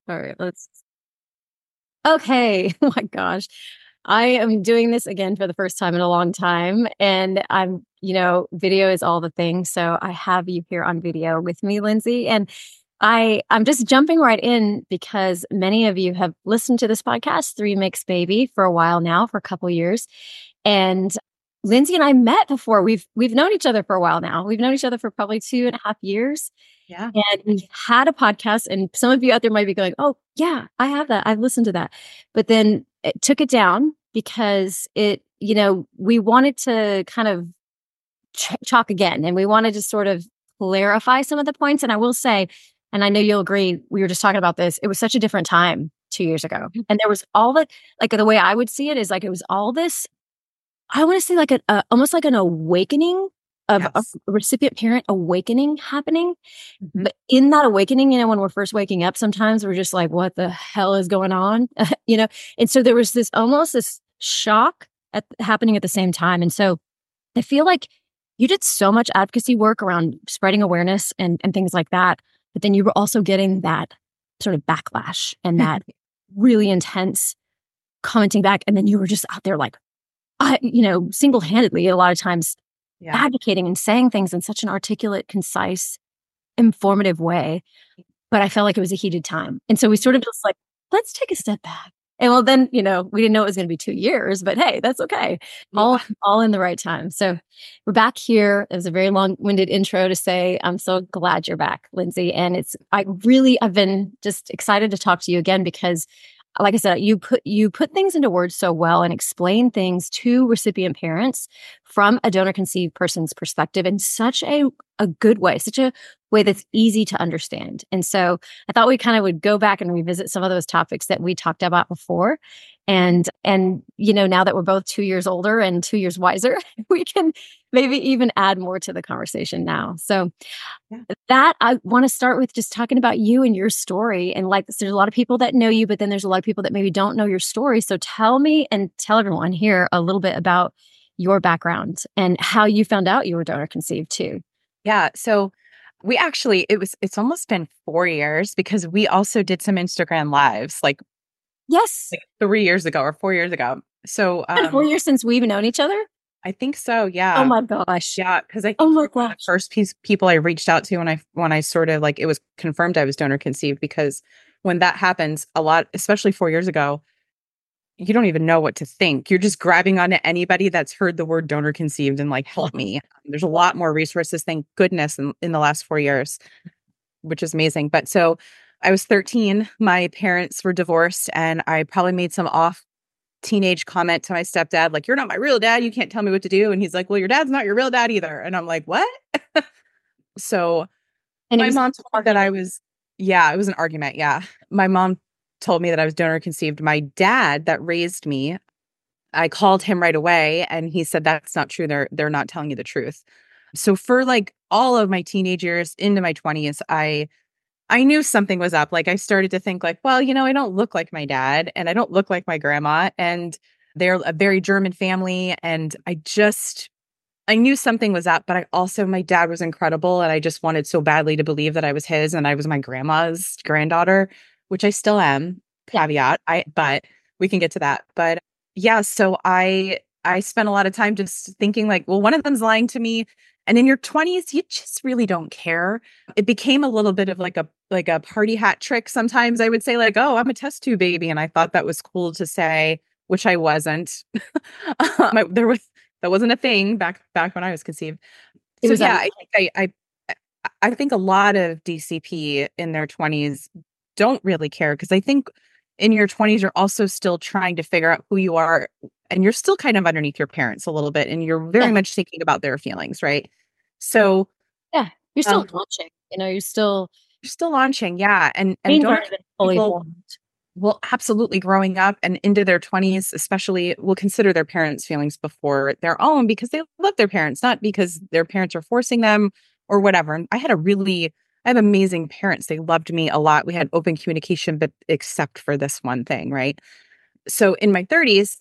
All right, let's. Okay. Oh my gosh. I am doing this again for the first time in a long time. And video is all the thing. So I have you here on video with me, Lindsay. And I'm just jumping right in because many of you have listened to this podcast, Three Mix Baby, for a while now, for a couple years. And Lindsay and I met before. We've known each other for a while now. We've known each other for probably 2.5 years. Yeah. And we had a podcast, and some of you out there might be going, "Oh, yeah, I have that. I've listened to that." But then it took it down because we wanted to kind of chalk again, and we wanted to sort of clarify some of the points. And I will say, and I know you'll agree, we were just talking about this. It was such a different time 2 years ago, and there was all the way I would see it is like it was all this. I want to say like almost like an awakening of Yes. a recipient parent awakening happening. Mhm. But in that awakening, when we're first waking up, sometimes we're just like, what the hell is going on? you know? And so there was this almost this shock happening at the same time. And so I feel like you did so much advocacy work around spreading awareness and things like that. But then you were also getting that sort of backlash and that really intense commenting back. And then you were just out there like, single handedly, a lot of times Yeah. advocating and saying things in such an articulate, concise, informative way. But I felt like it was a heated time. And so we sort of just like, let's take a step back. And well, then, we didn't know it was going to be 2 years, but hey, that's okay. Yeah. All in the right time. So we're back here. It was a very long-winded intro to say, I'm so glad you're back, Lindsay. And I've been just excited to talk to you again because like I said, you put things into words so well and explain things to recipient parents from a donor conceived person's perspective in such a good way, such a way that's easy to understand. And so I thought we kind of would go back and revisit some of those topics that we talked about before. And now that we're both 2 years older and 2 years wiser, we can maybe even add more to the conversation now. So Yeah. that I want to start with just talking about you and your story. And like, there's a lot of people that know you, but then there's a lot of people that maybe don't know your story. So tell me and tell everyone here a little bit about your background and how you found out you were donor conceived too. Yeah. So it's almost been 4 years because we also did some Instagram lives Yes. like 3 years ago or 4 years ago. So, It's been 4 years since we've known each other. I think so. Oh Yeah. my gosh. Yeah. Cause I Oh think my you're one of the gosh. first people I reached out to when I sort of like, it was confirmed I was donor conceived because when that happens a lot, especially 4 years ago, you don't even know what to think. You're just grabbing onto anybody that's heard the word donor conceived and like, help me. There's a lot more resources, thank goodness, in the last 4 years, which is amazing. But so I was 13. My parents were divorced, and I probably made some off teenage comment to my stepdad, like, "You're not my real dad. You can't tell me what to do." And he's like, "Well, your dad's not your real dad either." And I'm like, "What?" So And it my was mom told me that I was, yeah, it was an argument. Yeah. My mom told me that I was donor conceived. My dad that raised me, I called him right away and he said, "That's not true. They're not telling you the truth." So for like all of my teenage years into my 20s, I knew something was up. Like I started to think like, well, I don't look like my dad and I don't look like my grandma, and they're a very German family, and I knew something was up, but my dad was incredible. And I just wanted so badly to believe that I was his and I was my grandma's granddaughter, which I still am, yeah. caveat. But we can get to that. But yeah, so I spent a lot of time just thinking like, well, one of them's lying to me. And in your 20s, you just really don't care. It became a little bit of like a party hat trick. Sometimes I would say like, "Oh, I'm a test tube baby." And I thought that was cool to say, which I wasn't. There was that wasn't a thing back when I was conceived. It So was yeah, I think a lot of DCP in their 20s don't really care because I think in your 20s you're also still trying to figure out who you are, and you're still kind of underneath your parents a little bit, and you're very yeah. much thinking about their feelings, right? So Yeah. You're still um, launching, you're still you're still launching, yeah, and brains donor aren't even fully people formed. will absolutely growing up and into their 20s, especially, will consider their parents' feelings before their own because they love their parents, not because their parents are forcing them or whatever. And I have amazing parents. They loved me a lot. We had open communication, but except for this one thing, right? So in my 30s,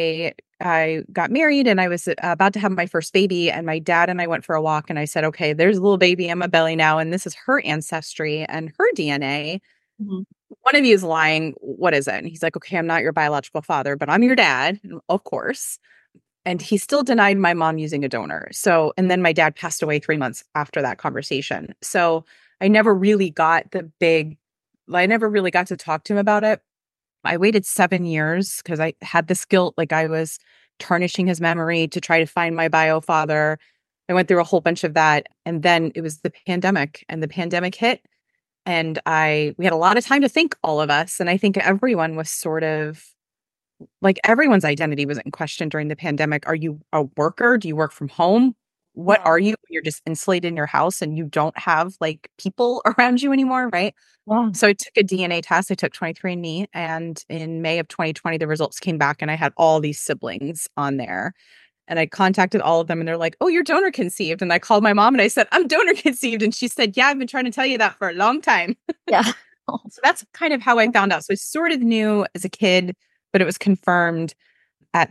I got married and I was about to have my first baby, and my dad and I went for a walk, and I said, "Okay, there's a little baby in my belly now, and this is her ancestry and her DNA. Mhm. One of you is lying. What is it? And he's like, okay, I'm not your biological father, but I'm your dad, of course. And he still denied my mom using a donor. So, and then my dad passed away 3 months after that conversation. So I never really got I never really got to talk to him about it. I waited 7 years because I had this guilt, like I was tarnishing his memory to try to find my bio father. I went through a whole bunch of that. And then it was the pandemic, and the pandemic hit. And we had a lot of time to think, all of us. And I think everyone was sort of like, everyone's identity was in question during the pandemic. Are you a worker? Do you work from home? What Yeah. are you? You're just insulated in your house and you don't have like people around you anymore, right? Yeah. So I took a DNA test. I took 23andMe, and in May of 2020, the results came back and I had all these siblings on there. And I contacted all of them and they're like, "Oh, you're donor conceived." And I called my mom and I said, "I'm donor conceived." And she said, "Yeah, I've been trying to tell you that for a long time." Yeah. So that's kind of how I found out. So I sort of knew as a kid, but it was confirmed at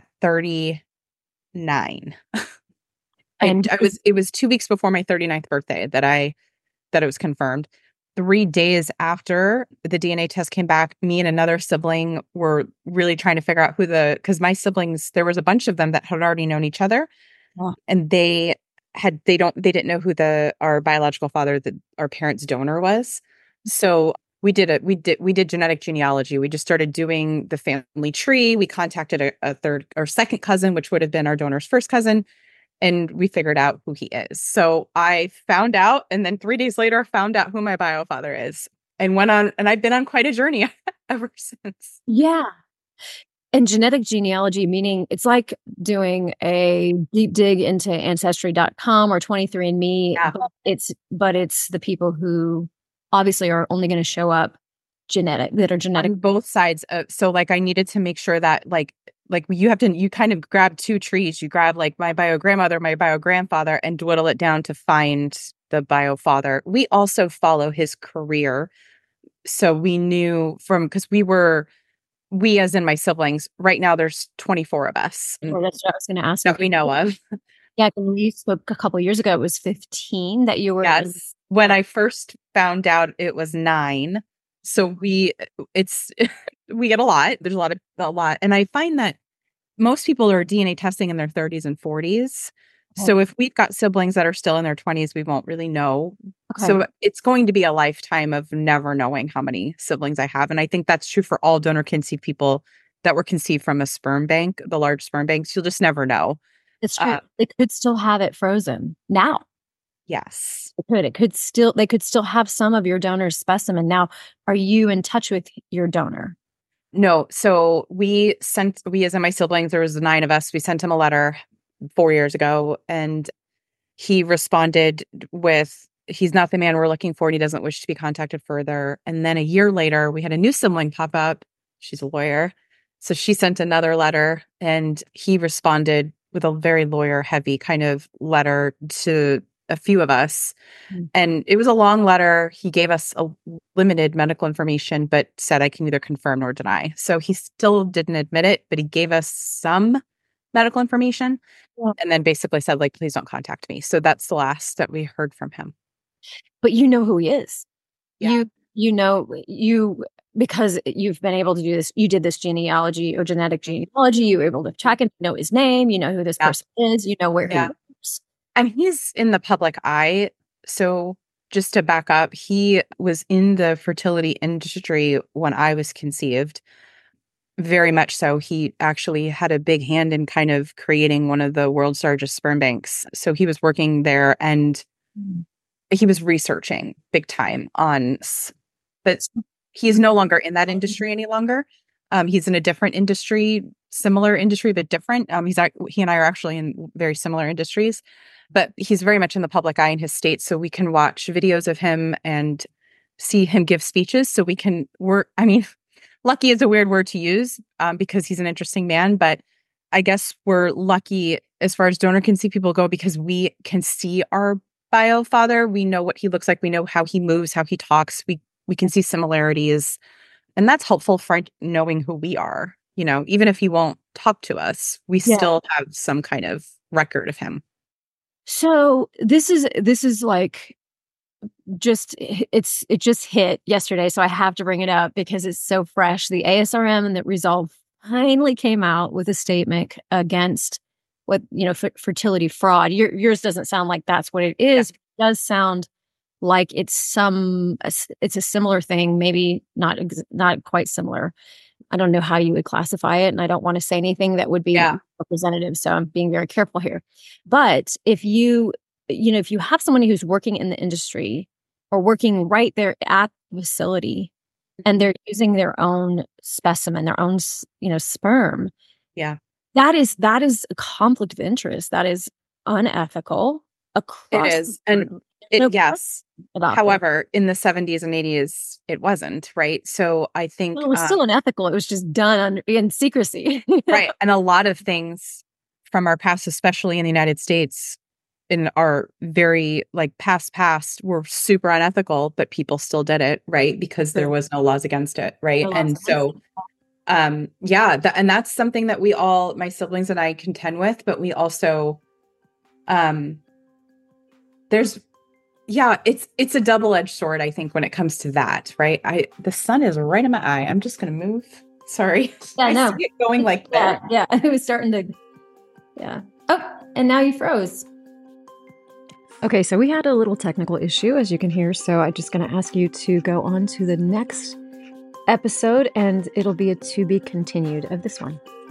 39. And It was 2 weeks before my 39th birthday that it was confirmed. 3 days after the DNA test came back, me and another sibling were really trying to figure out because my siblings, there was a bunch of them that had already known each other, oh, and they didn't know who our biological father, our parents' donor was. So we did genetic genealogy. We just started doing the family tree. We contacted a third or second cousin, which would have been our donor's first cousin, and we figured out who he is. So I found out, and then 3 days later, found out who my bio father is, and went on, and I've been on quite a journey ever since. yeah. And genetic genealogy, meaning it's like doing a deep dig into ancestry.com or 23andMe, Yeah. but it's the people who obviously are only going to show up that are genetic. On both sides. So like I needed to make sure that you kind of grab two trees. You grab like my bio grandmother, my bio grandfather, and dwindle it down to find the bio father. We also follow his career. So we knew because we as in my siblings, right now there's 24 of us Or that's what I was going to ask you. that we know of. Yeah, when we spoke a couple years ago, it was 15 that you were. Yes. When I first found out, it was 9. So it's, we get a lot. There's a lot. And I find that most people are DNA testing in their 30s and 40s. So if we've got siblings that are still in their 20s, we won't really know. Okay. So it's going to be a lifetime of never knowing how many siblings I have. And I think that's true for all donor conceived people that were conceived from a sperm bank, the large sperm banks. You'll just never know. It's true. They could still have it frozen now. Yes. They could still have some of your donor's specimen. Now, are you in touch with your donor? No. So we as in my siblings, there was 9 of us. We sent him a letter 4 years ago, and he responded with, he's not the man we're looking for and he doesn't wish to be contacted further. And then a year later, we had a new sibling pop up. She's a lawyer. So she sent another letter and he responded with a very lawyer heavy kind of letter to a few of us. Mm. And it was a long letter. He gave us a limited medical information, but said I can neither confirm nor deny. So he still didn't admit it, but he gave us some medical information. Yeah. And then basically said, like, please don't contact me. So that's the last that we heard from him. But you know who he is. Yeah. You know because you've been able to do this. You did this genealogy or genetic genealogy. You were able to track him, know his name. You know who this Yeah. person is. You know where he Yeah. lives. And he's in the public eye. So just to back up, he was in the fertility industry when I was conceived. Very much so. He actually had a big hand in kind of creating one of the world's largest sperm banks. So he was working there and Mm. he was researching big time but he's no longer in that industry any longer. He's in a different industry, similar industry, but different. He and I are actually in very similar industries, but he's very much in the public eye in his state. So we can watch videos of him and see him give speeches. So lucky is a weird word to use, because he's an interesting man, but I guess we're lucky as far as donor conceived people go because we can see our bio father. We know what he looks like. We know how he moves, how he talks. We can see similarities, and that's helpful for knowing who we are. Even if he won't talk to us, we Yeah. still have some kind of record of him. So this is like it just hit yesterday, so I have to bring it up because it's so fresh. The ASRM and the Resolve finally came out with a statement against what, fertility fraud. Yours doesn't sound like that's what it is. Yeah. It does sound like it's a similar thing, maybe not quite similar. I don't know how you would classify it, and I don't want to say anything that would be representative, so I'm being very careful here. But if if you have someone who's working in the industry or working right there at the facility and they're using their own specimen, their own, sperm. Yeah. That is a conflict of interest. That is unethical across. It is. And yes. However, in the 70s and 80s, it wasn't, right? So I think it was still unethical. It was just done in secrecy. Right. And a lot of things from our past, especially in the United States, in our very past were super unethical, but people still did it, right? Because there was no laws against it, right? And so and that's something that my siblings and I contend with, but we also it's a double-edged sword, I think, when it comes to that, right? The sun is right in my eye. I'm just gonna move. Sorry. Yeah, no. See it going like that. Yeah. It was starting to Oh, and now you froze. Okay, so we had a little technical issue, as you can hear, so I'm just going to ask you to go on to the next episode, and it'll be a to be continued of this one.